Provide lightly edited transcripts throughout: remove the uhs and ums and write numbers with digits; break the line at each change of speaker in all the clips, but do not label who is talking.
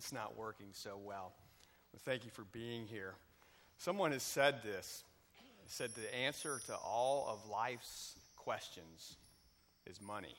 It's not working so well. Well, thank you for being here. Someone has said this. They said the answer to all of life's questions is money.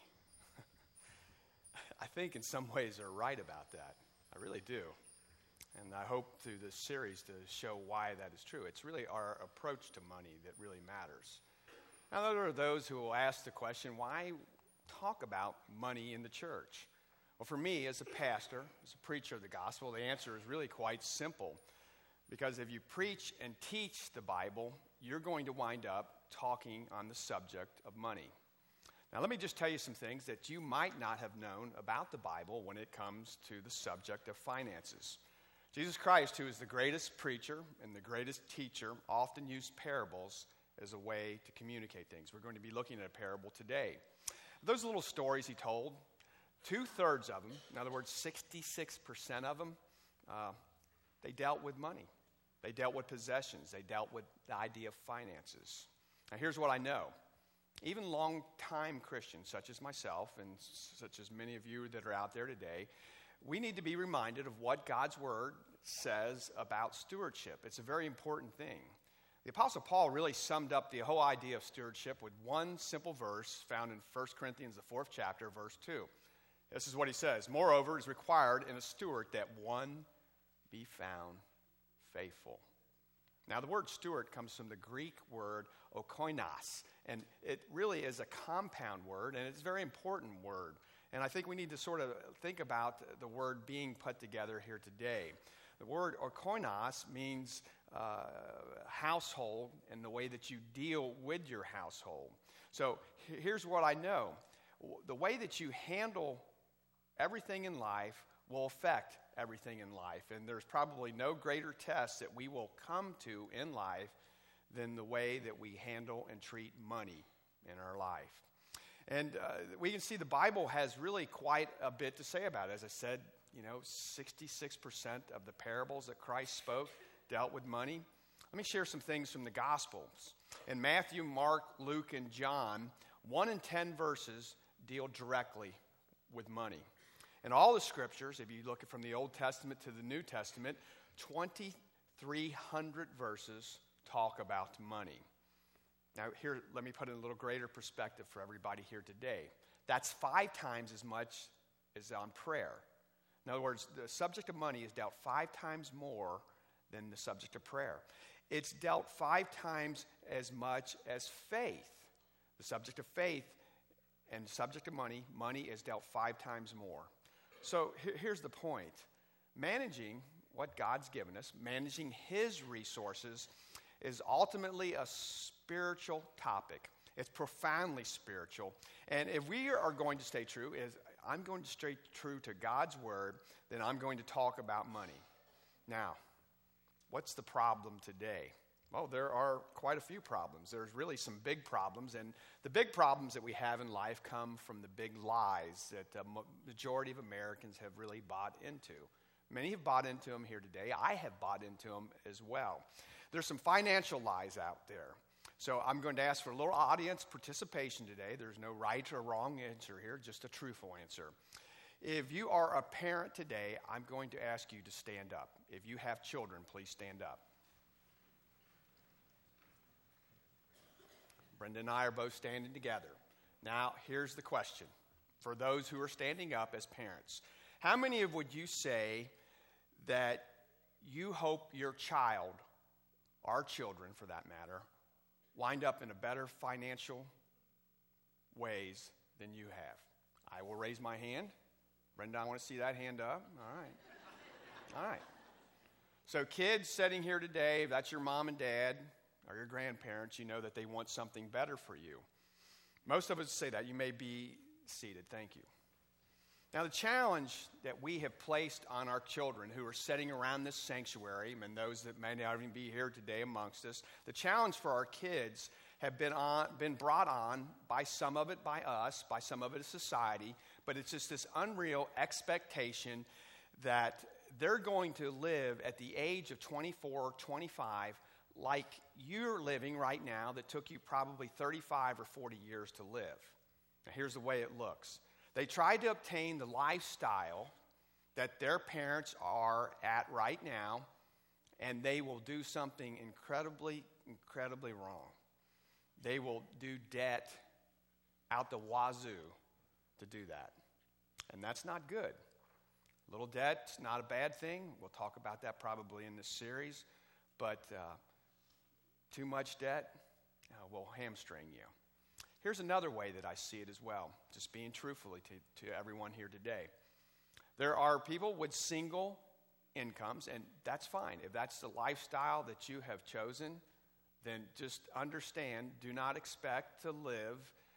I think in some ways they're right about that. I really do. And I hope through this series to show why that is true. It's really our approach to money that really matters. Now, there are those who will ask the question, why talk about money in the church? Well, for me, as a pastor, as a preacher of the gospel, the answer is really quite simple. Because if you preach and teach the Bible, you're going to wind up talking on the subject of money. Now, let me just tell you some things that you might not have known about the Bible when it comes to the subject of finances. Jesus Christ, who is the greatest preacher and the greatest teacher, often used parables as a way to communicate things. We're going to be looking at a parable today. Those little stories he told, 2/3 of them, in other words, 66% of them, they dealt with money. They dealt with possessions. They dealt with the idea of finances. Now, here's what I know. Even long-time Christians, such as myself and such as many of you that are out there today, we need to be reminded of what God's Word says about stewardship. It's a very important thing. The Apostle Paul really summed up the whole idea of stewardship with one simple verse found in 1 Corinthians, the 4th chapter, verse 2. This is what he says. Moreover, it is required in a steward that one be found faithful. Now, the word steward comes from the Greek word oikoinos, and it really is a compound word, and it's a very important word. And I think we need to sort of think about the word being put together here today. The word oikoinos means household and the way that you deal with your household. So here's what I know. The way that you handle everything in life will affect everything in life. And there's probably no greater test that we will come to in life than the way that we handle and treat money in our life. And we can see the Bible has really quite a bit to say about it. As I said, 66% of the parables that Christ spoke dealt with money. Let me share some things from the Gospels. In Matthew, Mark, Luke, and John, 1 in 10 verses deal directly with money. In all the Scriptures, if you look at from the Old Testament to the New Testament, 2,300 verses talk about money. Now, here, let me put in a little greater perspective for everybody here today. That's 5 times as much as on prayer. In other words, the subject of money is dealt 5 times more than the subject of prayer. It's dealt 5 times as much as faith. The subject of faith and the subject of money, money is dealt 5 times more. So here's the point. Managing what God's given us, managing His resources, is ultimately a spiritual topic. It's profoundly spiritual. And if we are going to stay true, I'm going to stay true to God's Word, then I'm going to talk about money. Now, what's the problem today? Well, there are quite a few problems. There's really some big problems, and the big problems that we have in life come from the big lies that the majority of Americans have really bought into. Many have bought into them here today. I have bought into them as well. There's some financial lies out there. So I'm going to ask for a little audience participation today. There's no right or wrong answer here, just a truthful answer. If you are a parent today, I'm going to ask you to stand up. If you have children, please stand up. Brenda and I are both standing together. Now, here's the question. For those who are standing up as parents, how many of would you say that you hope your child, our children for that matter, wind up in a better financial ways than you have? I will raise my hand. Brenda, I want to see that hand up. All right. So kids sitting here today, if that's your mom and dad or your grandparents, you know that they want something better for you. Most of us say that. You may be seated. Thank you. Now, the challenge that we have placed on our children who are sitting around this sanctuary, and those that may not even be here today amongst us, the challenge for our kids have been brought on by some of it by us, by some of it as society, but it's just this unreal expectation that they're going to live at the age of 24, 25, like you're living right now that took you probably 35 or 40 years to live. Now, here's the way it looks. They tried to obtain the lifestyle that their parents are at right now, and they will do something incredibly, incredibly wrong. They will do debt out the wazoo to do that. And that's not good. Little debt's not a bad thing. We'll talk about that probably in this series. But too much debt will hamstring you. Here's another way that I see it as well, just being truthfully to everyone here today. There are people with single incomes, and that's fine. If that's the lifestyle that you have chosen, then just understand, do not expect to live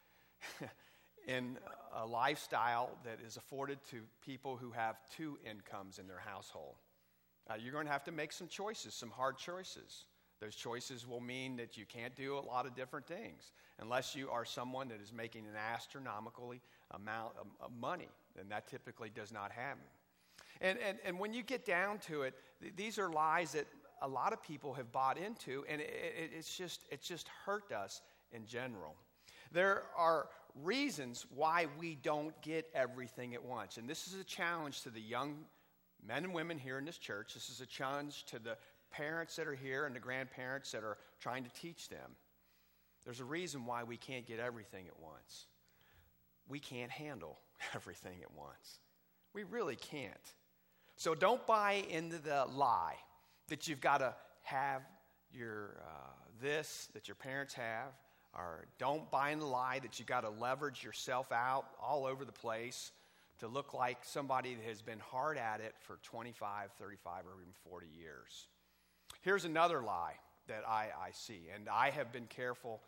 in a lifestyle that is afforded to people who have two incomes in their household. You're going to have to make some choices, some hard choices. Those choices will mean that you can't do a lot of different things unless you are someone that is making an astronomical amount of money, and that typically does not happen. And when you get down to it, these are lies that a lot of people have bought into, and it's just hurt us in general. There are reasons why we don't get everything at once, and this is a challenge to the young men and women here in this church. This is a challenge to the parents that are here and the grandparents that are trying to teach them. There's a reason why we can't get everything at once. We can't handle everything at once. We really can't. So don't buy into the lie that you've got to have your this that your parents have, or don't buy into the lie that you've got to leverage yourself out all over the place to look like somebody that has been hard at it for 25, 35, or even 40 years. Here's another lie that I see, and I have been careful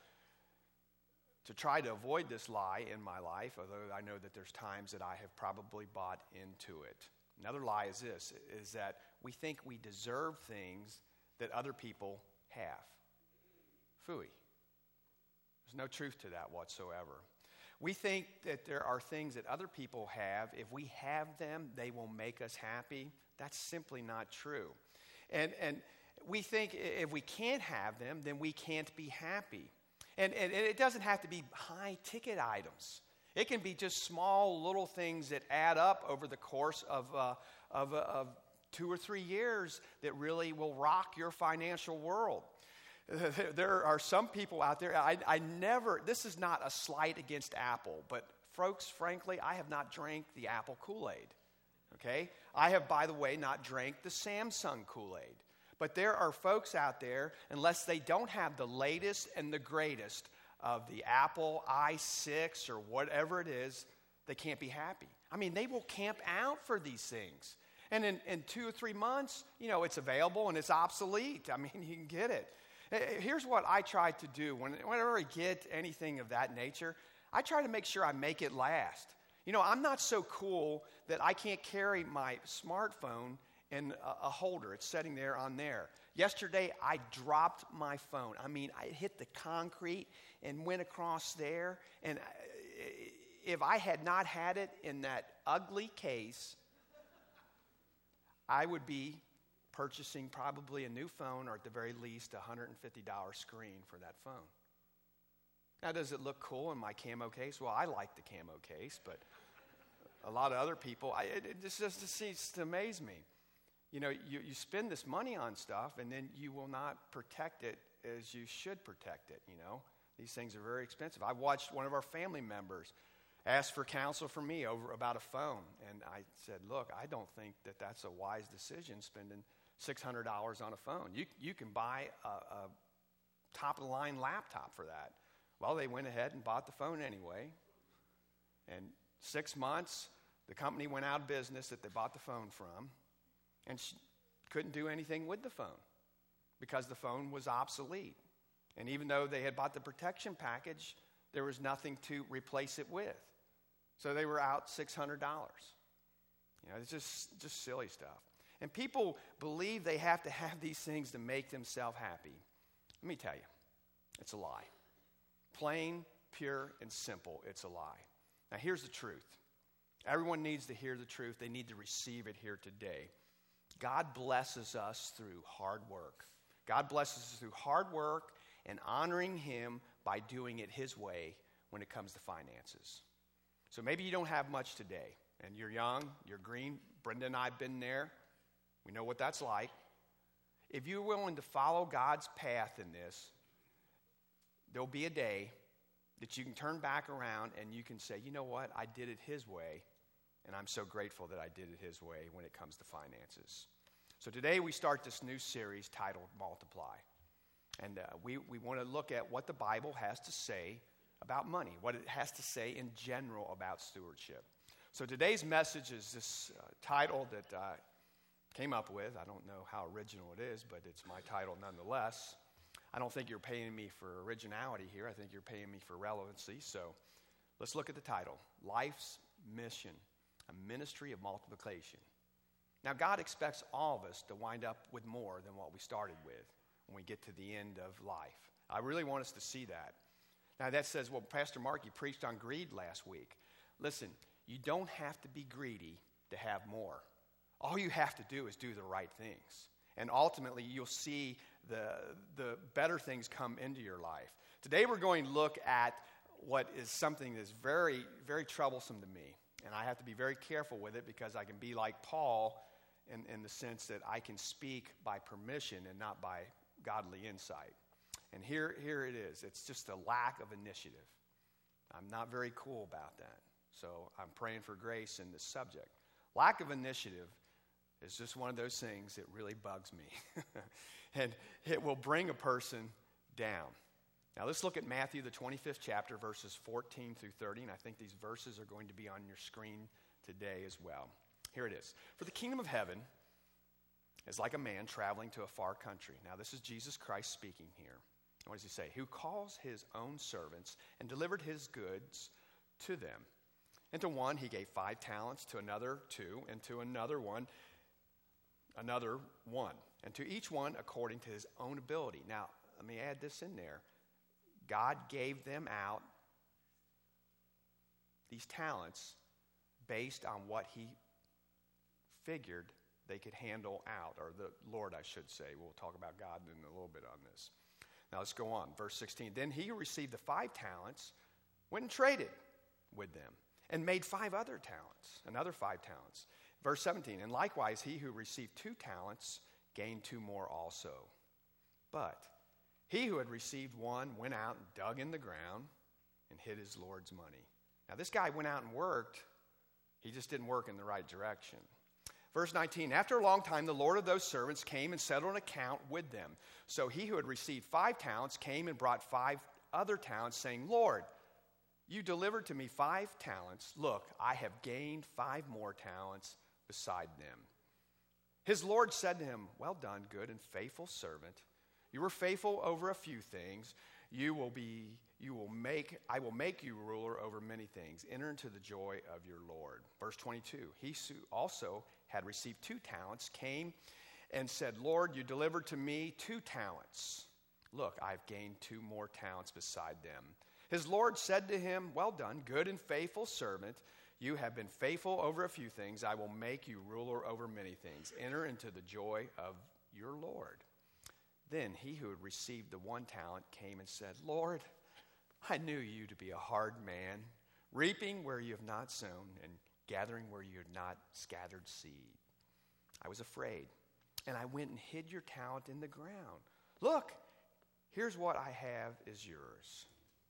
to try to avoid this lie in my life, although I know that there's times that I have probably bought into it. Another lie is this, is that we think we deserve things that other people have. Phooey. There's no truth to that whatsoever. We think that there are things that other people have. If we have them, they will make us happy. That's simply not true. And we think if we can't have them, then we can't be happy. And it doesn't have to be high-ticket items. It can be just small little things that add up over the course of 2 or 3 years that really will rock your financial world. There are some people out there, this is not a slight against Apple, but folks, frankly, I have not drank the Apple Kool-Aid, okay? I have, by the way, not drank the Samsung Kool-Aid. But there are folks out there, unless they don't have the latest and the greatest of the Apple i6 or whatever it is, they can't be happy. I mean, they will camp out for these things. And in 2 or 3 months, it's available and it's obsolete. I mean, you can get it. Here's what I try to do. Whenever I get anything of that nature, I try to make sure I make it last. I'm not so cool that I can't carry my smartphone in a holder. It's sitting there on there. Yesterday, I dropped my phone. I mean, I hit the concrete and went across there. And if I had not had it in that ugly case, I would be purchasing probably a new phone, or at the very least, a $150 screen for that phone. Now, does it look cool in my camo case? Well, I like the camo case, but a lot of other people, it just amazes me. You spend this money on stuff, and then you will not protect it as you should protect it, These things are very expensive. I watched one of our family members ask for counsel from me about a phone, and I said, look, I don't think that that's a wise decision, spending $600 on a phone. You can buy a top-of-the-line laptop for that. Well, they went ahead and bought the phone anyway, and 6 months, the company went out of business that they bought the phone from, and she couldn't do anything with the phone because the phone was obsolete. And even though they had bought the protection package, there was nothing to replace it with. So they were out $600. It's just silly stuff. And people believe they have to have these things to make themselves happy. Let me tell you, it's a lie. Plain, pure, and simple, it's a lie. Now here's the truth. Everyone needs to hear the truth. They need to receive it here today. God blesses us through hard work. God blesses us through hard work and honoring Him by doing it His way when it comes to finances. So maybe you don't have much today, and you're young, you're green, Brenda and I have been there. We know what that's like. If you're willing to follow God's path in this, there'll be a day that you can turn back around and you can say, you know what, I did it His way, and I'm so grateful that I did it His way when it comes to finances. So today we start this new series titled Multiply. And we want to look at what the Bible has to say about money, what it has to say in general about stewardship. So today's message is this title that I came up with. I don't know how original it is, but it's my title nonetheless. I don't think you're paying me for originality here. I think you're paying me for relevancy. So let's look at the title, Life's Mission, a Ministry of Multiplication. Now, God expects all of us to wind up with more than what we started with when we get to the end of life. I really want us to see that. Now, that says, well, Pastor Mark, you preached on greed last week. Listen, you don't have to be greedy to have more. All you have to do is do the right things. And ultimately, you'll see the better things come into your life. Today, we're going to look at what is something that's very, very troublesome to me. And I have to be very careful with it because I can be like Paul in the sense that I can speak by permission and not by godly insight. And here it is. It's just a lack of initiative. I'm not very cool about that. So I'm praying for grace in this subject. Lack of initiative is just one of those things that really bugs me. And it will bring a person down. Now let's look at Matthew, the 25th chapter, verses 14 through 30. And I think these verses are going to be on your screen today as well. Here it is. For the kingdom of heaven is like a man traveling to a far country. Now this is Jesus Christ speaking here. What does he say? Who calls his own servants and delivered his goods to them. And to one he gave 5 talents, to another 2, and to another one, and to each one according to his own ability. Now, let me add this in there. God gave them out these talents based on what he figured they could handle out, or the Lord, I should say. We'll talk about God in a little bit on this. Now, let's go on. Verse 16. Then he who received the 5 talents went and traded with them and made 5 other talents, another 5 talents. Verse 17. And likewise, he who received 2 talents gained 2 more also. But he who had received 1 went out and dug in the ground and hid his Lord's money. Now, this guy went out and worked. He just didn't work in the right direction. Verse 19, after a long time, the Lord of those servants came and settled an account with them. So he who had received 5 talents came and brought 5 other talents, saying, Lord, you delivered to me 5 talents. Look, I have gained 5 more talents beside them. His Lord said to him, well done, good and faithful servant. You were faithful over a few things. I will make you ruler over many things. Enter into the joy of your Lord. Verse 22, he also had received 2 talents, came and said, Lord, you delivered to me 2 talents. Look, I've gained 2 more talents beside them. His Lord said to him, well done, good and faithful servant. You have been faithful over a few things. I will make you ruler over many things. Enter into the joy of your Lord. Then he who had received the 1 talent came and said, Lord, I knew you to be a hard man, reaping where you have not sown and gathering where you had not scattered seed. I was afraid, and I went and hid your talent in the ground. Look, here's what I have is yours.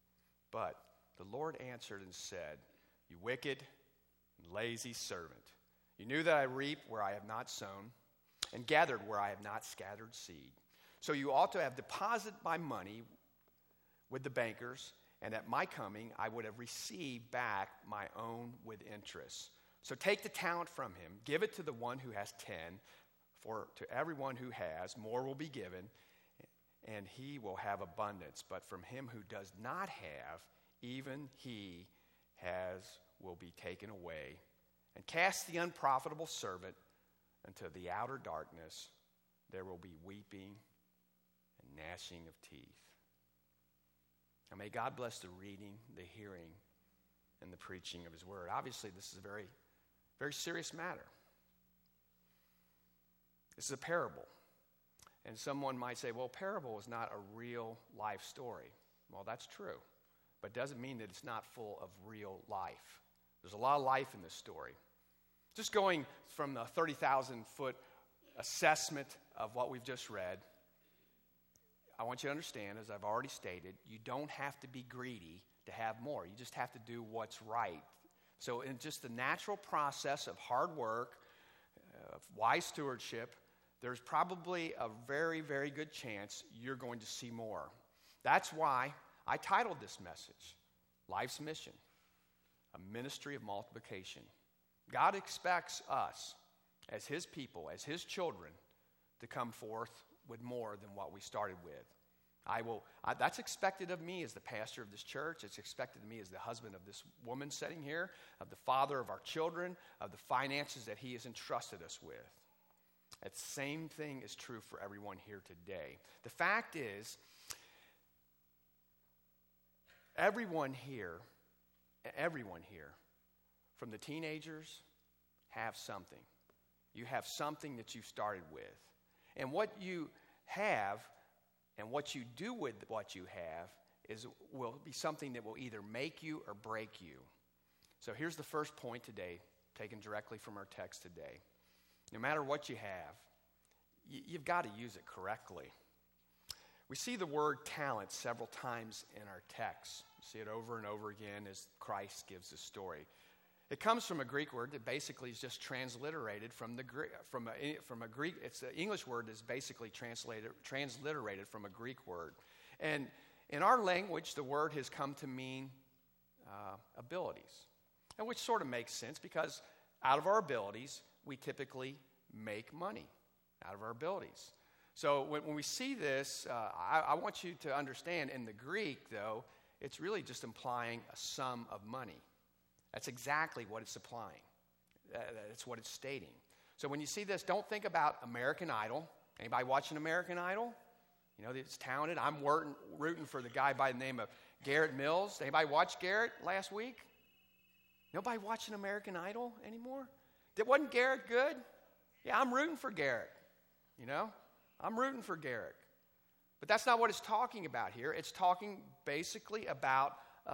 But the Lord answered and said, you wicked and lazy servant. You knew that I reap where I have not sown and gathered where I have not scattered seed. So you ought to have deposited my money with the bankers, and at my coming I would have received back my own with interest. So take the talent from him, give it to the one who has 10, for to everyone who has, more will be given, and he will have abundance. But from him who does not have, even he will be taken away. And cast the unprofitable servant into the outer darkness. There will be weeping and gnashing of teeth. And may God bless the reading, the hearing, and the preaching of his word. Obviously, this is a very, very serious matter. This is a parable. And someone might say, well, parable is not a real life story. Well, that's true. But it doesn't mean that it's not full of real life. There's a lot of life in this story. Just going from the 30,000-foot assessment of what we've just read, I want you to understand, as I've already stated, you don't have to be greedy to have more. You just have to do what's right. So in just the natural process of hard work, of wise stewardship, there's probably a very, very good chance you're going to see more. That's why I titled this message, Life's Mission, a Ministry of Multiplication. God expects us, as His people, as His children, to come forth with more than what we started with. That's expected of me as the pastor of this church. It's expected of me as the husband of this woman sitting here, of the father of our children, of the finances that He has entrusted us with. That same thing is true for everyone here today. The fact is, everyone here, from the teenagers, have something. You have something that you started with. And what you have and what you do with what you have will be something that will either make you or break you. So here's the first point today, taken directly from our text today. No matter what you have, you've got to use it correctly. We see the word talent several times in our text. You see it over and over again as Christ gives the story. It comes from a Greek word that basically is just transliterated from the Greek. It's the English word that's basically transliterated from a Greek word. And in our language, the word has come to mean abilities, and which sort of makes sense because out of our abilities, we typically make money out of our abilities. So when we see this, I want you to understand in the Greek, though, it's really just implying a sum of money. That's exactly what it's applying. That's what it's stating. So when you see this, don't think about American Idol. Anybody watching American Idol? You know, it's talented. I'm rooting for the guy by the name of Garrett Mills. Anybody watch Garrett last week? Nobody watching American Idol anymore? Wasn't Garrett good? Yeah, I'm rooting for Garrett. You know, I'm rooting for Garrett. But that's not what it's talking about here. It's talking basically about a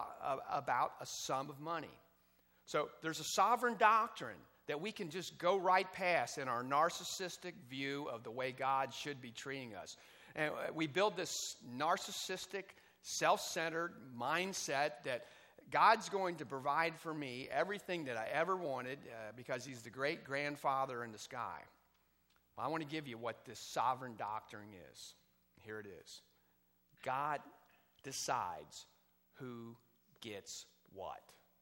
sum of money. So there's a sovereign doctrine that we can just go right past in our narcissistic view of the way God should be treating us. And we build this narcissistic, self-centered mindset that God's going to provide for me everything that I ever wanted because He's the great grandfather in the sky. Well, I want to give you what this sovereign doctrine is. Here it is. God decides who gets what.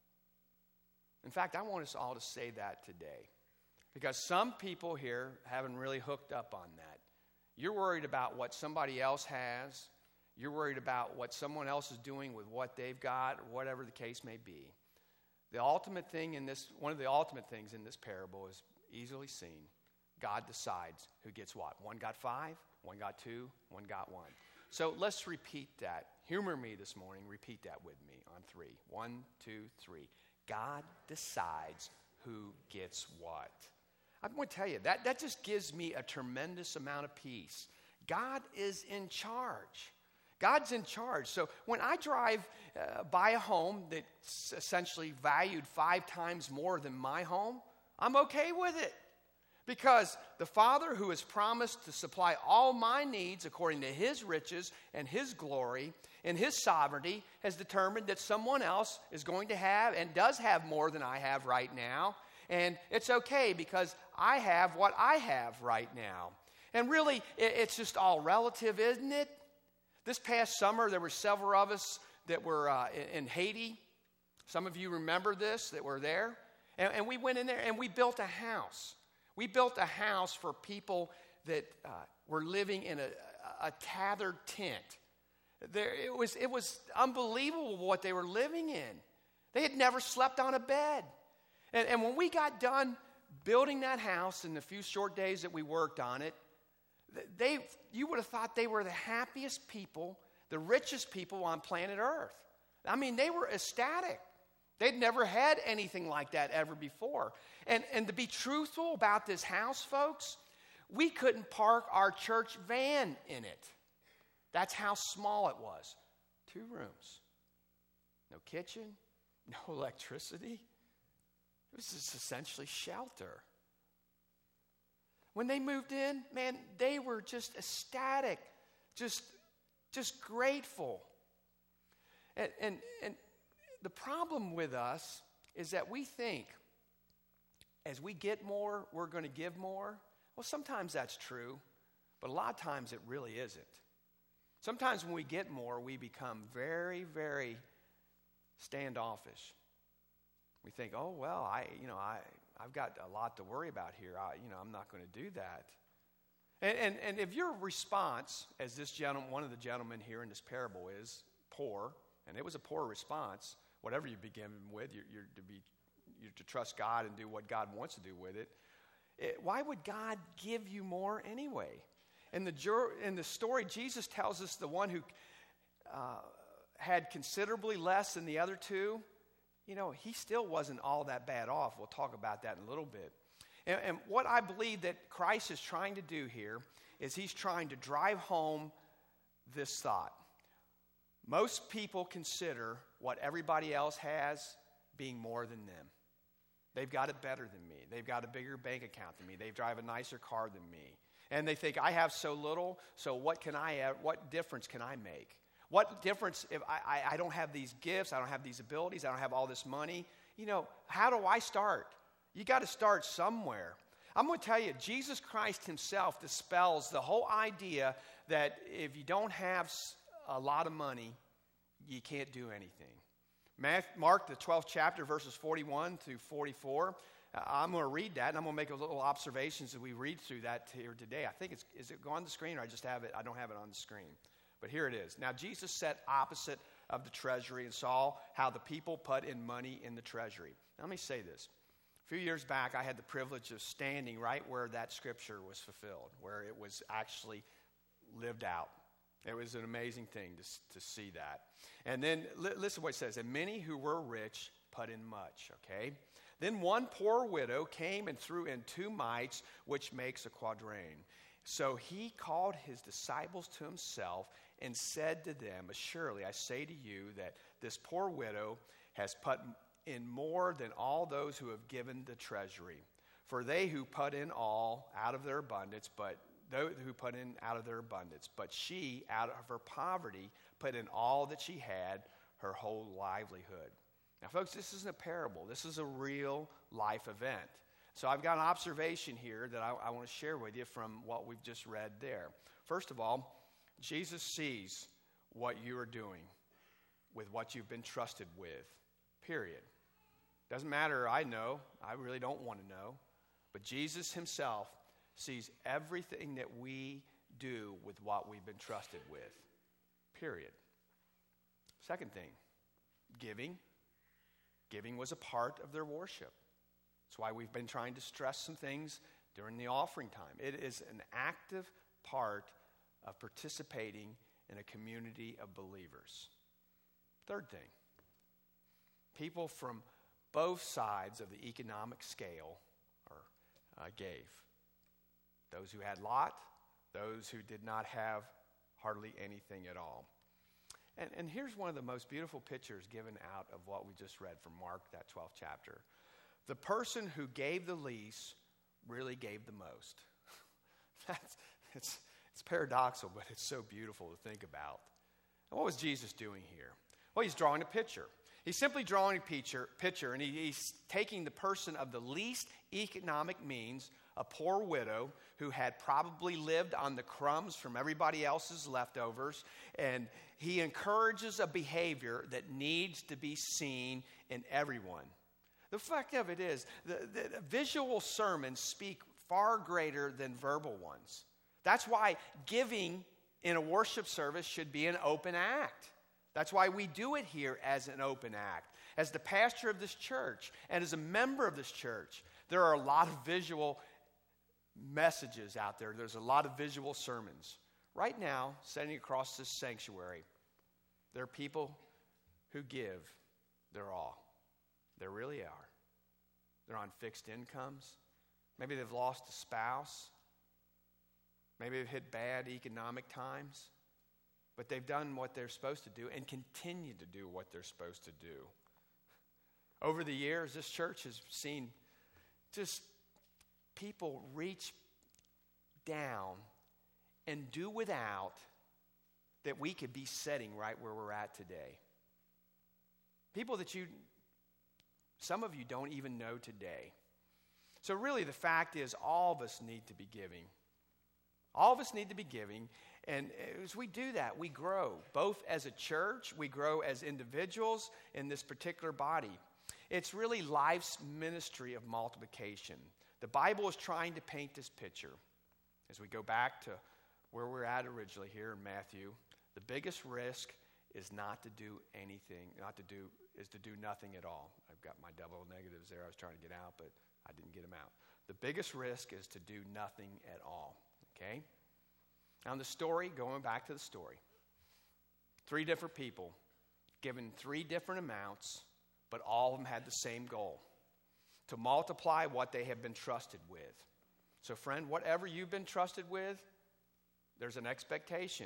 In fact, I want us all to say that today because some people here haven't really hooked up on that. You're worried about what somebody else has. You're worried about what someone else is doing with what they've got, or whatever the case may be. One of the ultimate things in this parable is easily seen. God decides who gets what. One got 5, one got 2, one got 1. So let's repeat that. Humor me this morning. Repeat that with me on 3. 1, 2, 3. God decides who gets what. I'm going to tell you, that just gives me a tremendous amount of peace. God is in charge. God's in charge. So when I drive by a home that's essentially valued 5 times more than my home, I'm okay with it. Because the Father who has promised to supply all my needs according to His riches and His glory and His sovereignty has determined that someone else is going to have and does have more than I have right now. And it's okay because I have what I have right now. And really, it's just all relative, isn't it? This past summer, there were several of us that were in Haiti. Some of you remember this, that were there. And we went in there and we built a house. We built a house for people that were living in a tethered tent. It was unbelievable what they were living in. They had never slept on a bed. And when we got done building that house in the few short days that we worked on it, you would have thought they were the happiest people, the richest people on planet Earth. I mean, they were ecstatic. They'd never had anything like that ever before. And to be truthful about this house, folks, we couldn't park our church van in it. That's how small it was. 2 rooms. No kitchen, no electricity. It was just essentially shelter. When they moved in, man, they were just ecstatic, just grateful. And the problem with us is that we think as we get more, we're going to give more. Well, sometimes that's true, but a lot of times it really isn't. Sometimes when we get more, we become very, very standoffish. We think, oh, well, I've got a lot to worry about here. I'm not going to do that. And if your response, as one of the gentlemen here in this parable is poor, and it was a poor response, whatever you begin with, you're to trust God and do what God wants to do with it. Why would God give you more anyway? In the story, Jesus tells us the one who had considerably less than the other two, he still wasn't all that bad off. We'll talk about that in a little bit. And what I believe that Christ is trying to do here is he's trying to drive home this thought. Most people consider what everybody else has being more than them. They've got it better than me. They've got a bigger bank account than me. They drive a nicer car than me. And they think, I have so little, so what difference can I make? What difference if I don't have these gifts, I don't have these abilities, I don't have all this money? How do I start? You got to start somewhere. I'm going to tell you, Jesus Christ himself dispels the whole idea that if you don't have a lot of money, you can't do anything. Mark, the 12th chapter, verses 41 through 44. I'm going to read that, and I'm going to make a little observations as we read through that here today. I think is it on the screen, or I just have it? I don't have it on the screen. But here it is. Now, Jesus sat opposite of the treasury and saw how the people put in money in the treasury. Now, let me say this. A few years back, I had the privilege of standing right where that scripture was fulfilled, where it was actually lived out. It was an amazing thing to see that. And then, listen to what it says. And many who were rich put in much, okay? Then one poor widow came and threw in 2 mites, which makes a quadrant. So he called his disciples to himself and said to them, Surely I say to you that this poor widow has put in more than all those who have given the treasury. For they who put in all out of their abundance, but she, out of her poverty, put in all that she had, her whole livelihood. Now, folks, this isn't a parable. This is a real life event. So I've got an observation here that I want to share with you from what we've just read there. First of all, Jesus sees what you are doing with what you've been trusted with, period. Doesn't matter, I know. I really don't want to know. But Jesus himself sees everything that we do with what we've been trusted with, period. Second thing, giving. Giving was a part of their worship. That's why we've been trying to stress some things during the offering time. It is an active part of participating in a community of believers. Third thing, people from both sides of the economic scale gave. Those who had a lot, those who did not have hardly anything at all. And here's one of the most beautiful pictures given out of what we just read from Mark, that 12th chapter. The person who gave the least really gave the most. It's paradoxical, but it's so beautiful to think about. And what was Jesus doing here? Well, he's drawing a picture. He's simply drawing a picture, and he's taking the person of the least economic means, a poor widow who had probably lived on the crumbs from everybody else's leftovers, and he encourages a behavior that needs to be seen in everyone. The fact of it is, the visual sermons speak far greater than verbal ones. That's why giving in a worship service should be an open act. That's why we do it here as an open act. As the pastor of this church and as a member of this church, there are a lot of visual messages out there. There's a lot of visual sermons. Right now, sitting across this sanctuary, there are people who give their all. They really are. They're on fixed incomes. Maybe they've lost a spouse. Maybe they've hit bad economic times. But they've done what they're supposed to do and continue to do what they're supposed to do. Over the years, this church has seen just people reach down and do without that we could be sitting right where we're at today. People that some of you don't even know today. So really the fact is all of us need to be giving. All of us need to be giving. And as we do that, we grow. Both as a church, we grow as individuals in this particular body. It's really life's ministry of multiplication. The Bible is trying to paint this picture. As we go back to where we're at originally here in Matthew, the biggest risk is not to do anything, is to do nothing at all. I've got my double negatives there I was trying to get out, but I didn't get them out. The biggest risk is to do nothing at all, okay? Now the story, going back to the story, 3 different people given 3 different amounts, but all of them had the same goal, to multiply what they have been trusted with. So friend, whatever you've been trusted with, there's an expectation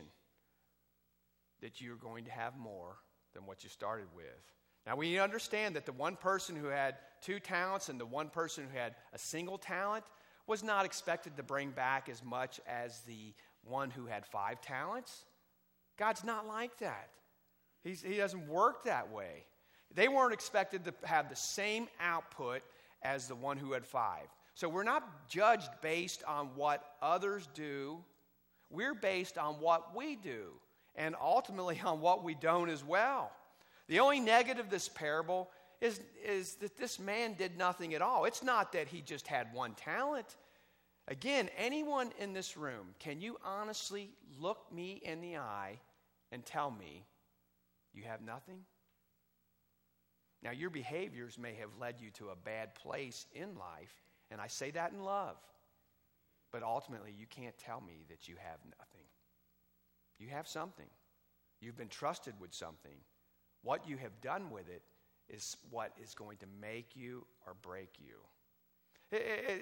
that you're going to have more than what you started with. Now we understand that the one person who had 2 talents and the one person who had a single talent was not expected to bring back as much as the one who had 5 talents. God's not like that. He doesn't work that way. They weren't expected to have the same output as the one who had 5. So we're not judged based on what others do. We're based on what we do, and ultimately on what we don't as well. The only negative of this parable is that this man did nothing at all. It's not that he just had 1 talent. Again, anyone in this room, can you honestly look me in the eye and tell me you have nothing? Now, your behaviors may have led you to a bad place in life, and I say that in love. But ultimately, you can't tell me that you have nothing. You have something. You've been trusted with something. What you have done with it is what is going to make you or break you.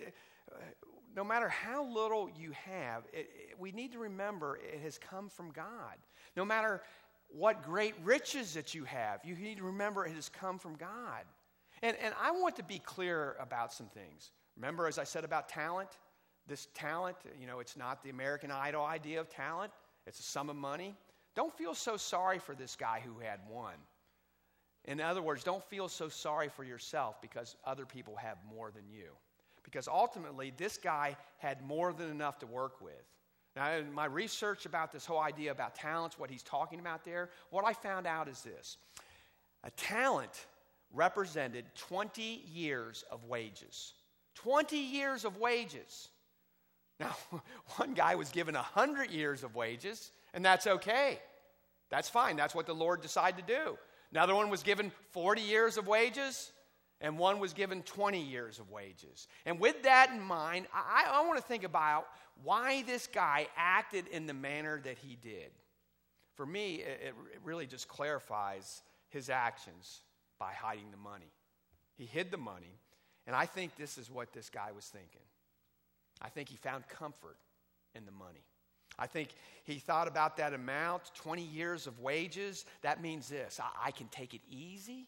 No matter how little you have, we need to remember it has come from God. No matter what great riches that you have, you need to remember it has come from God. And I want to be clear about some things. Remember, as I said about talent, this talent, it's not the American Idol idea of talent. It's a sum of money. Don't feel so sorry for this guy who had 1. In other words, don't feel so sorry for yourself because other people have more than you. Because ultimately, this guy had more than enough to work with. Now, in my research about this whole idea about talents, what he's talking about there, what I found out is this. A talent represented 20 years of wages. 20 years of wages. Now, one guy was given 100 years of wages, and that's okay. That's fine. That's what the Lord decided to do. Another one was given 40 years of wages, and one was given 20 years of wages. And with that in mind, I want to think about why this guy acted in the manner that he did. For me, it really just clarifies his actions by hiding the money. He hid the money, and I think this is what this guy was thinking. I think he found comfort in the money. I think he thought about that amount, 20 years of wages. That means this, I can take it easy,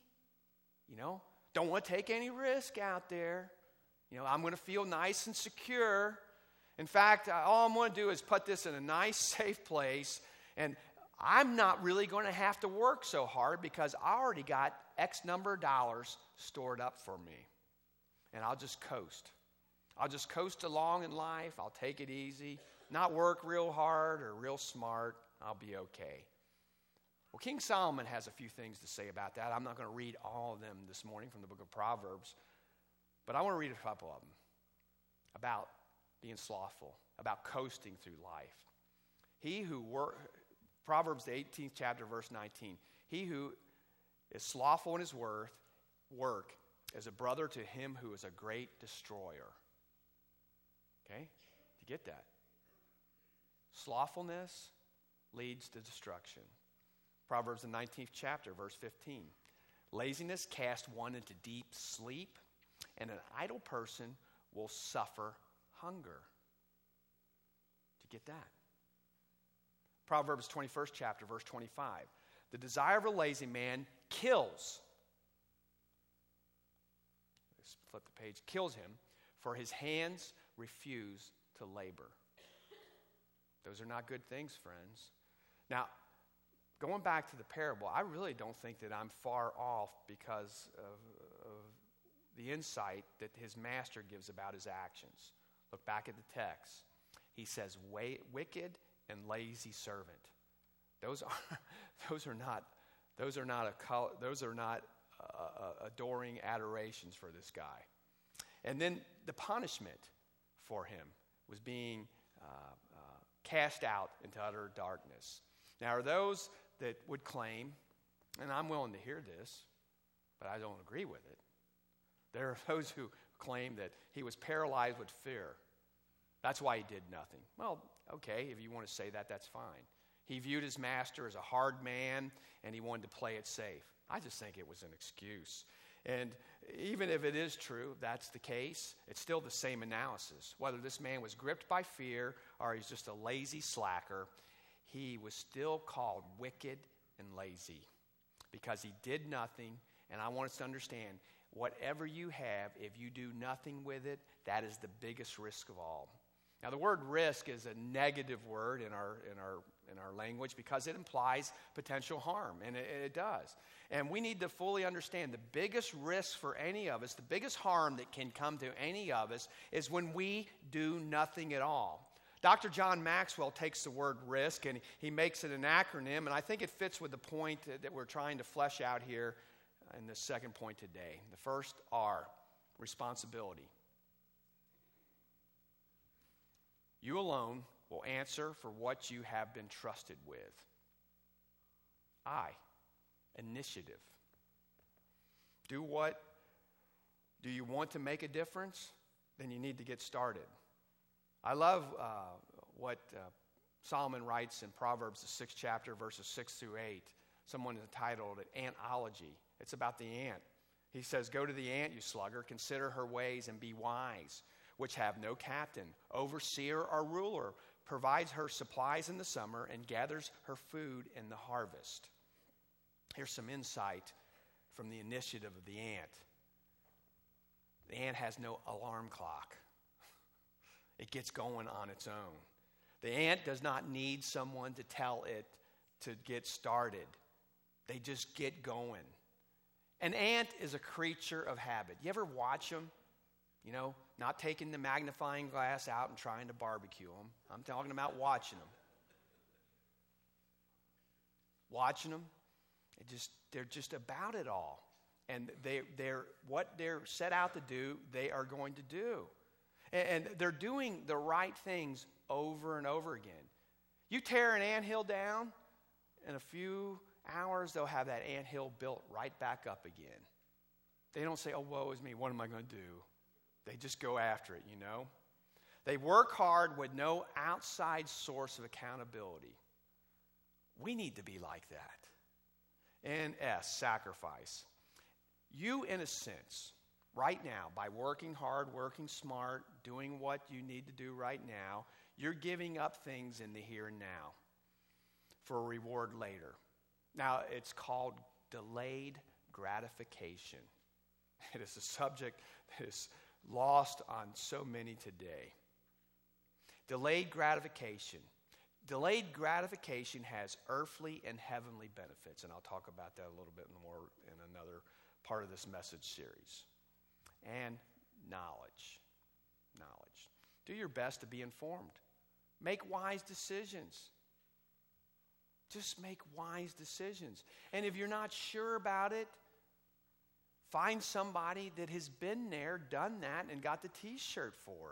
Don't want to take any risk out there. I'm going to feel nice and secure. In fact, all I'm going to do is put this in a nice, safe place, and I'm not really going to have to work so hard because I already got X number of dollars stored up for me, and I'll just coast. I'll just coast along in life. I'll take it easy, not work real hard or real smart. I'll be okay. Well, King Solomon has a few things to say about that. I'm not going to read all of them this morning from the book of Proverbs, but I want to read a couple of them about being slothful, about coasting through life. Proverbs the 18th chapter, verse 19, he who is slothful in his work is a brother to him who is a great destroyer. Okay? Do you get that? Slothfulness leads to destruction. Proverbs the 19th chapter, verse 15. Laziness casts one into deep sleep, and an idle person will suffer hunger. Do you get that? Proverbs 21st chapter, verse 25. The desire of a lazy man kills, flip the page, kills him, for his hands refuse to labor. Those are not good things, friends. Now, going back to the parable, I really don't think that I'm far off because of the insight that his master gives about his actions. Look back at the text. He says, wicked and lazy servant. Those are not adoring adorations for this guy. And then the punishment for him was being cast out into utter darkness. Now, are those that would claim, and I'm willing to hear this, but I don't agree with it. There are those who claim that he was paralyzed with fear. That's why he did nothing. Well, okay, if you want to say that, that's fine. He viewed his master as a hard man, and he wanted to play it safe. I just think it was an excuse. And even if it is true, that's the case, it's still the same analysis. Whether this man was gripped by fear or he's just a lazy slacker, he was still called wicked and lazy because he did nothing. And I want us to understand, whatever you have, if you do nothing with it, that is the biggest risk of all. Now, the word risk is a negative word in our language because it implies potential harm, and it does. And we need to fully understand the biggest risk for any of us, the biggest harm that can come to any of us, is when we do nothing at all. Dr. John Maxwell takes the word risk and he makes it an acronym, and I think it fits with the point that we're trying to flesh out here in the second point today. The first R, responsibility. You alone will answer for what you have been trusted with. I, initiative. Do you want to make a difference? Then you need to get started. I love what Solomon writes in Proverbs, the 6th chapter, verses 6 through 8. Someone entitled it Antology. It's about the ant. He says, "Go to the ant, you sluggard, consider her ways and be wise, which have no captain, overseer, or ruler, provides her supplies in the summer and gathers her food in the harvest." Here's some insight from the initiative of the ant. The ant has no alarm clock. It gets going on its own. The ant does not need someone to tell it to get started. They just get going. An ant is a creature of habit. You ever watch them? You know, not taking the magnifying glass out and trying to barbecue them. I'm talking about watching them. Watching them, they're just about it all. And they're what they're set out to do, they are going to do. And they're doing the right things over and over again. You tear an anthill down, in a few hours, they'll have that anthill built right back up again. They don't say, "Oh, woe is me, what am I going to do?" They just go after it, you know. They work hard with no outside source of accountability. We need to be like that. And S, sacrifice. You, in a sense, right now, by working hard, working smart, doing what you need to do right now, you're giving up things in the here and now for a reward later. Now, it's called delayed gratification. It is a subject that is lost on so many today. Delayed gratification. Delayed gratification has earthly and heavenly benefits, and I'll talk about that a little bit more in another part of this message series. And knowledge. Knowledge. Do your best to be informed. Make wise decisions. Just make wise decisions. And if you're not sure about it, find somebody that has been there, done that, and got the t-shirt for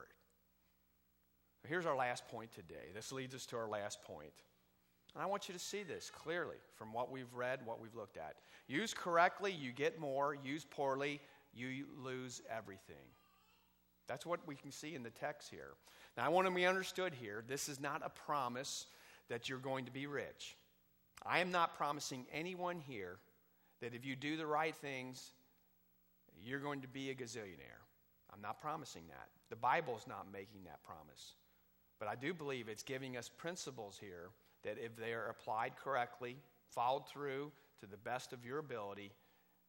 it. Here's our last point today. This leads us to our last point. And I want you to see this clearly from what we've read, what we've looked at. Use correctly, you get more. Use poorly, you lose everything. That's what we can see in the text here. Now, I want to be understood here. This is not a promise that you're going to be rich. I am not promising anyone here that if you do the right things, you're going to be a gazillionaire. I'm not promising that. The Bible's not making that promise. But I do believe it's giving us principles here that if they are applied correctly, followed through to the best of your ability,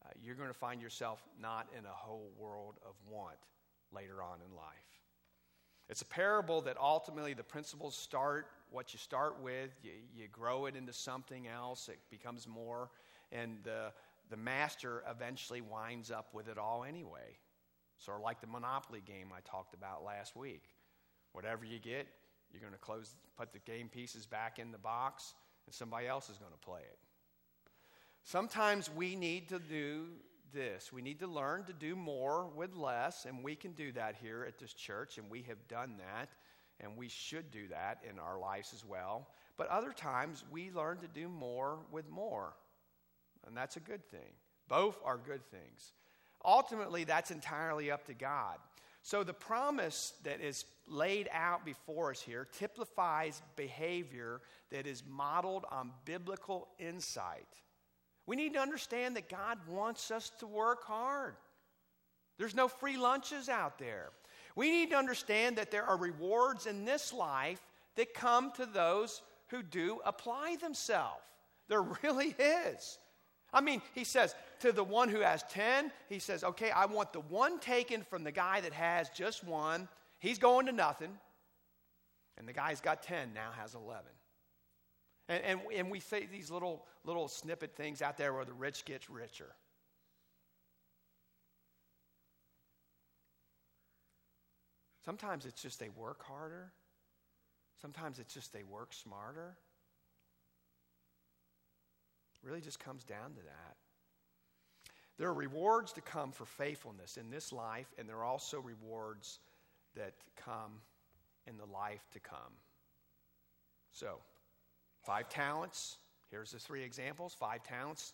you're going to find yourself not in a whole world of want later on in life. It's a parable that ultimately the principles start what you start with. You grow it into something else. It becomes more. And the master eventually winds up with it all anyway. Sort of like the Monopoly game I talked about last week. Whatever you get, you're going to put the game pieces back in the box, and somebody else is going to play it. Sometimes we need to do this. We need to learn to do more with less, and we can do that here at this church, and we have done that, and we should do that in our lives as well. But other times, we learn to do more with more, and that's a good thing. Both are good things. Ultimately, that's entirely up to God. So the promise that is laid out before us here typifies behavior that is modeled on biblical insight. We need to understand that God wants us to work hard. There's no free lunches out there. We need to understand that there are rewards in this life that come to those who do apply themselves. There really is. I mean, he says to the one who has 10, he says, okay, I want the one taken from the guy that has just one. He's going to nothing. And the guy who's got 10 now has 11. And we say these little snippet things out there where the rich gets richer. Sometimes it's just they work harder. Sometimes it's just they work smarter. It really just comes down to that. There are rewards to come for faithfulness in this life, and there are also rewards that come in the life to come. So, 5 talents. Here's the 3 examples. 5 talents.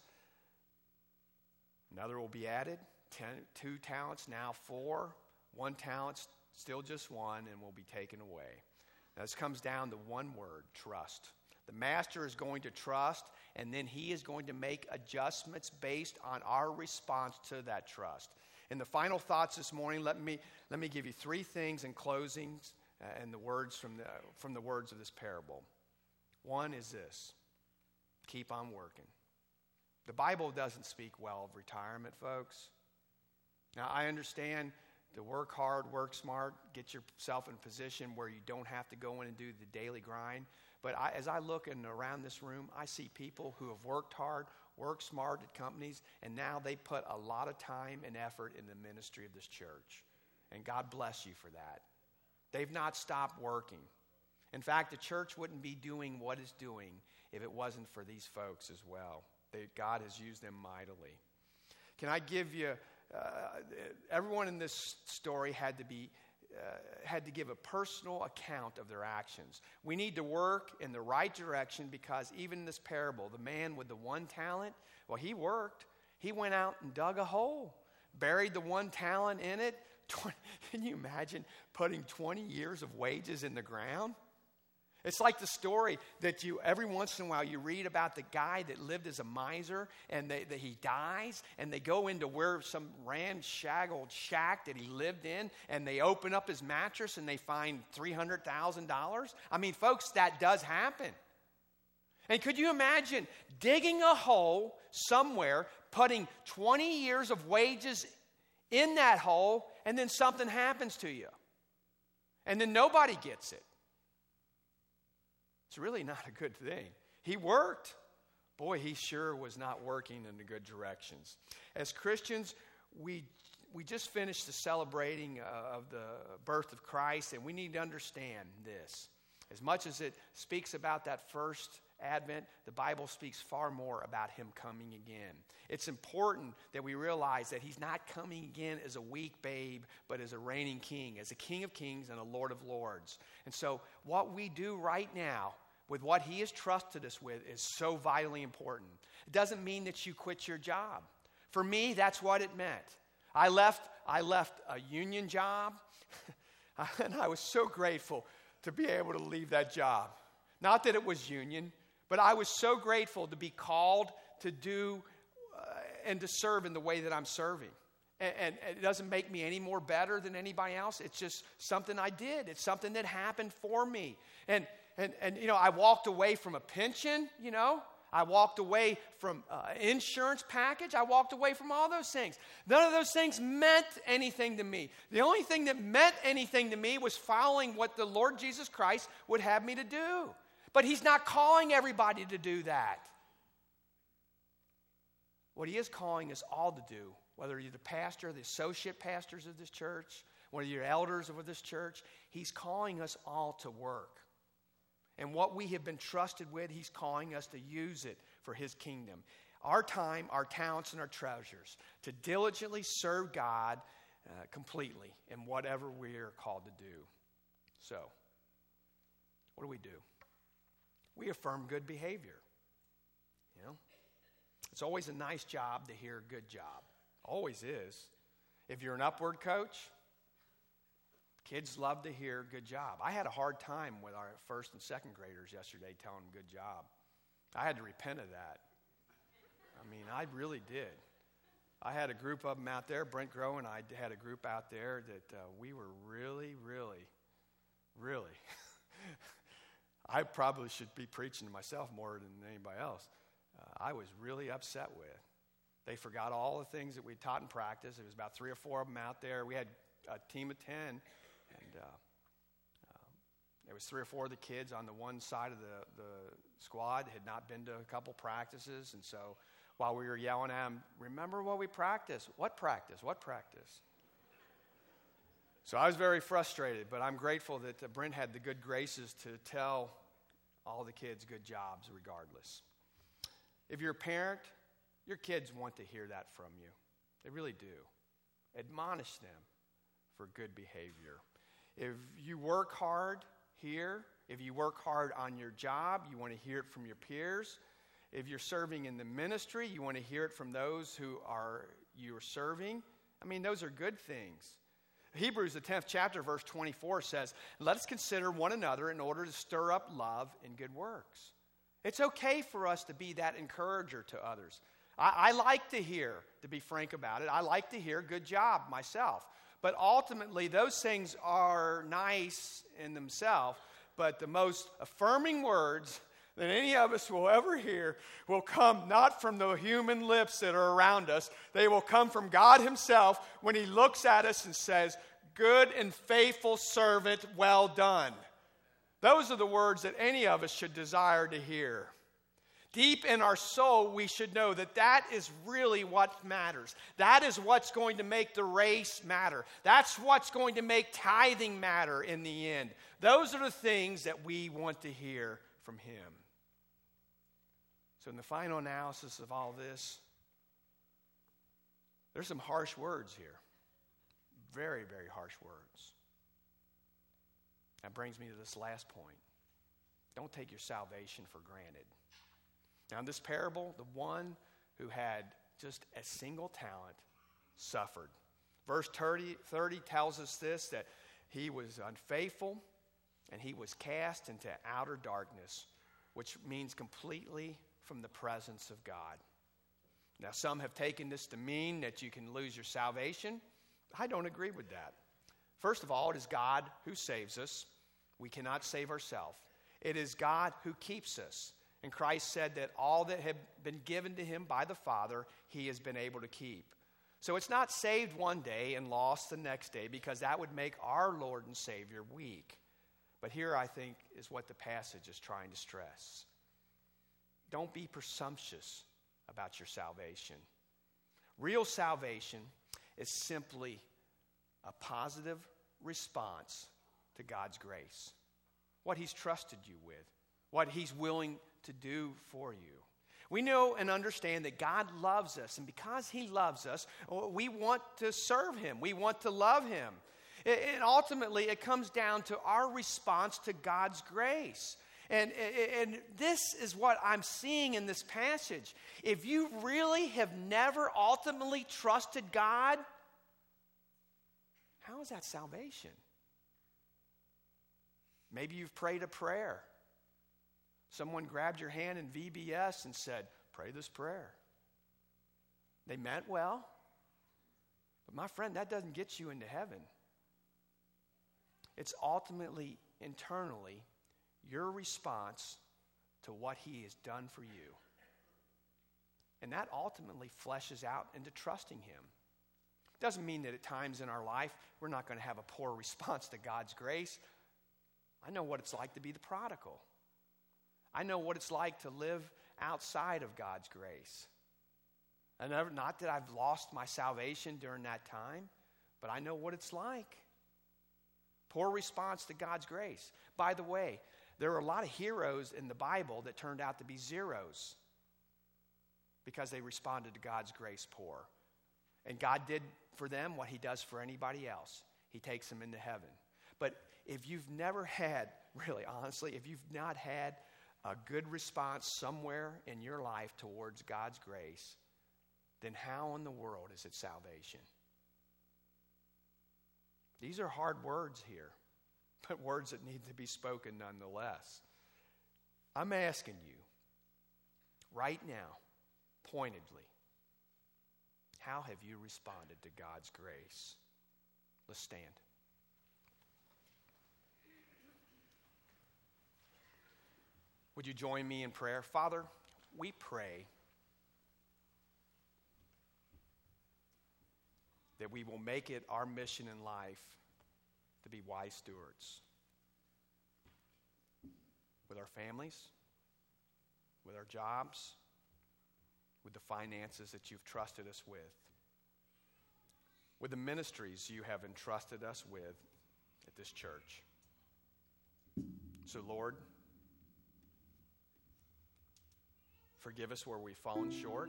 Another will be added. 2 talents, now 4. 1 talent, still just 1, and will be taken away. Now, this comes down to one word, trust. The master is going to trust, and then he is going to make adjustments based on our response to that trust. In the final thoughts this morning, let me give you 3 things in closing and the words from the words of this parable. One is this: keep on working. The Bible doesn't speak well of retirement, folks. Now, I understand to work hard, work smart, get yourself in a position where you don't have to go in and do the daily grind. But as I look around this room, I see people who have worked hard, worked smart at companies, and now they put a lot of time and effort in the ministry of this church. And God bless you for that. They've not stopped working. In fact, the church wouldn't be doing what it's doing if it wasn't for these folks as well. God has used them mightily. Can I give you, everyone in this story had to give a personal account of their actions. We need to work in the right direction, because even in this parable, the man with the 1 talent, well, he worked. He went out and dug a hole, buried the 1 talent in it. Can you imagine putting 20 years of wages in the ground? It's like the story that every once in a while you read about the guy that lived as a miser, and that he dies, and they go into where some ramshackle shack that he lived in, and they open up his mattress and they find $300,000. I mean, folks, that does happen. And could you imagine digging a hole somewhere, putting 20 years of wages in that hole, and then something happens to you, and then nobody gets it? It's really not a good thing. He worked. Boy, he sure was not working in the good directions. As Christians, we just finished the celebrating of the birth of Christ, and we need to understand this. As much as it speaks about that first Advent, the Bible speaks far more about him coming again. It's important that we realize that he's not coming again as a weak babe, but as a reigning king, as a King of Kings and a Lord of Lords. And so what we do right now with what he has trusted us with is so vitally important. It doesn't mean that you quit your job. For me, that's what it meant. I left a union job, and I was so grateful to be able to leave that job. Not that it was union, but I was so grateful to be called to do and to serve in the way that I'm serving. And it doesn't make me any more better than anybody else. It's just something I did. It's something that happened for me. And I walked away from a pension, I walked away from insurance package. I walked away from all those things. None of those things meant anything to me. The only thing that meant anything to me was following what the Lord Jesus Christ would have me to do. But he's not calling everybody to do that. What he is calling us all to do, whether you're the pastor, the associate pastors of this church, whether you're elders of this church, he's calling us all to work. And what we have been trusted with, he's calling us to use it for his kingdom. Our time, our talents, and our treasures to diligently serve God completely in whatever we are called to do. So, what do? We affirm good behavior. You know, it's always a nice job to hear good job. Always is. If you're an upward coach, kids love to hear good job. I had a hard time with our first and second graders yesterday telling them good job. I had to repent of that. I mean, I really did. I had a group of them out there. Brent Grow and I had a group out there that we were really I probably should be preaching to myself more than anybody else. I was really upset with. They forgot all the things that we taught in practice. There was about 3 or 4 of them out there. We had a team of 10, and there was 3 or 4 of the kids on the one side of the squad had not been to a couple practices, and so while we were yelling at them, remember what we practiced? What practice? What practice? So I was very frustrated, but I'm grateful that Brent had the good graces to tell all the kids good jobs regardless. If you're a parent, your kids want to hear that from you. They really do. Admonish them for good behavior. If you work hard here, if you work hard on your job, you want to hear it from your peers. If you're serving in the ministry, you want to hear it from those who you're serving. I mean, those are good things. Hebrews, the 10th chapter, verse 24 says, let us consider one another in order to stir up love and good works. It's okay for us to be that encourager to others. I like to hear, to be frank about it, I like to hear good job myself. But ultimately, those things are nice in themselves, but the most affirming words that any of us will ever hear will come not from the human lips that are around us. They will come from God himself when he looks at us and says, good and faithful servant, well done. Those are the words that any of us should desire to hear. Deep in our soul, we should know that that is really what matters. That is what's going to make the race matter. That's what's going to make tithing matter in the end. Those are the things that we want to hear from him. So in the final analysis of all this, there's some harsh words here. Very, very harsh words. That brings me to this last point. Don't take your salvation for granted. Now, in this parable, the one who had just a single talent suffered. Verse 30 tells us this, that he was unfaithful and he was cast into outer darkness, which means completely from the presence of God. Now, some have taken this to mean that you can lose your salvation. I don't agree with that. First of all, it is God who saves us. We cannot save ourselves. It is God who keeps us. And Christ said that all that had been given to him by the Father, he has been able to keep. So it's not saved one day and lost the next day, because that would make our Lord and Savior weak. But here, I think, is what the passage is trying to stress. Don't be presumptuous about your salvation. Real salvation is simply a positive response to God's grace. What he's trusted you with. What he's willing to do for you. We know and understand that God loves us, and because he loves us, we want to serve him. We want to love him. And ultimately, it comes down to our response to God's grace. And this is what I'm seeing in this passage. If you really have never ultimately trusted God, how is that salvation? Maybe you've prayed a prayer. Someone grabbed your hand in VBS and said, pray this prayer. They meant well, but my friend, that doesn't get you into heaven. It's ultimately, internally, your response to what he has done for you. And that ultimately fleshes out into trusting him. Doesn't mean that at times in our life we're not going to have a poor response to God's grace. I know what it's like to be the prodigal. I know what it's like to live outside of God's grace. And not that I've lost my salvation during that time, but I know what it's like. Poor response to God's grace. By the way, there are a lot of heroes in the Bible that turned out to be zeros because they responded to God's grace poor. And God did for them what he does for anybody else. He takes them into heaven. But if you've never had, really honestly, if you've not had a good response somewhere in your life towards God's grace, then how in the world is it salvation? These are hard words here, but words that need to be spoken nonetheless. I'm asking you right now, pointedly, how have you responded to God's grace? Let's stand. Would you join me in prayer? Father, we pray that we will make it our mission in life to be wise stewards with our families, with our jobs, with the finances that you've trusted us with the ministries you have entrusted us with at this church. So, Lord, forgive us where we've fallen short.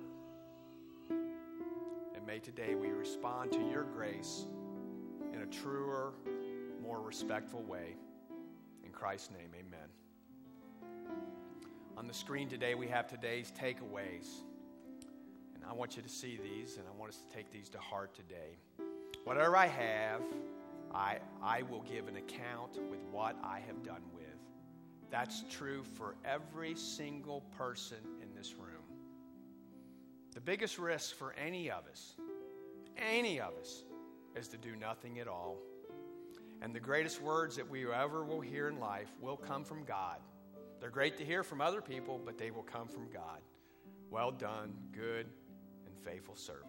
And may today we respond to your grace in a truer, more respectful way. In Christ's name, amen. On the screen today, we have today's takeaways. And I want you to see these, and I want us to take these to heart today. Whatever I have, I will give an account with what I have done with. That's true for every single person in this room. The biggest risk for any of us, is to do nothing at all. And the greatest words that we ever will hear in life will come from God. They're great to hear from other people, but they will come from God. Well done, good and faithful servant.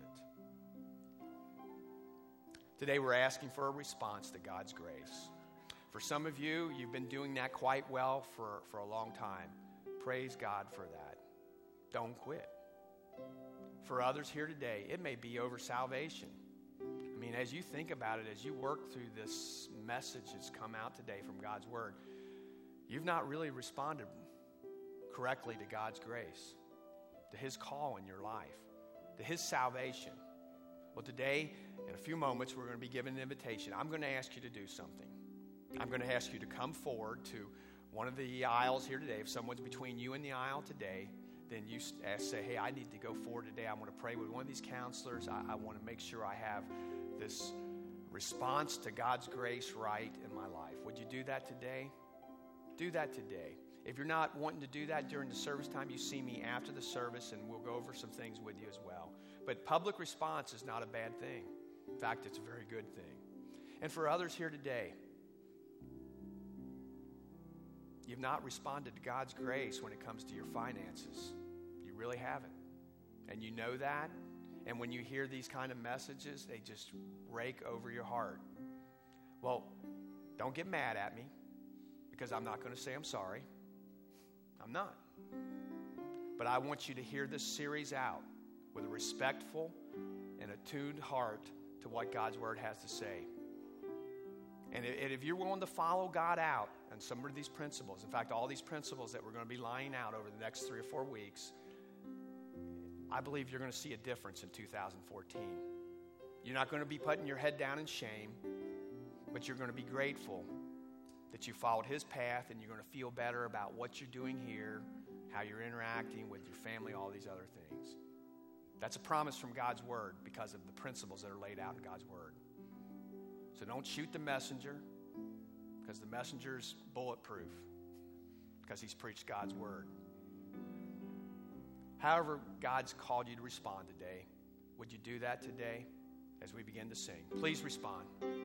Today we're asking for a response to God's grace. For some of you, you've been doing that quite well for a long time. Praise God for that. Don't quit. For others here today, it may be over salvation. I mean, as you think about it, as you work through this message that's come out today from God's Word, you've not really responded correctly to God's grace, to His call in your life, to His salvation. Well, today, in a few moments, we're going to be given an invitation. I'm going to ask you to do something. I'm going to ask you to come forward to one of the aisles here today. If someone's between you and the aisle today, then you say, hey, I need to go forward today. I want to pray with one of these counselors. I want to make sure I have this response to God's grace right in my life. Would you do that today? Do that today. If you're not wanting to do that during the service time, you see me after the service, and we'll go over some things with you as well. But public response is not a bad thing. In fact, it's a very good thing. And for others here today, you've not responded to God's grace when it comes to your finances. You really haven't. And you know that. And when you hear these kind of messages, they just rake over your heart. Well, don't get mad at me, because I'm not going to say I'm sorry. I'm not. But I want you to hear this series out with a respectful and attuned heart to what God's Word has to say. And if you're willing to follow God out on some of these principles, in fact, all these principles that we're going to be laying out over the next 3 or 4 weeks, I believe you're going to see a difference in 2014. You're not going to be putting your head down in shame, but you're going to be grateful that you followed His path, and you're going to feel better about what you're doing here, how you're interacting with your family, all these other things. That's a promise from God's Word because of the principles that are laid out in God's Word. So don't shoot the messenger, because the messenger's bulletproof, because he's preached God's Word. However God's called you to respond today, would you do that today as we begin to sing? Please respond.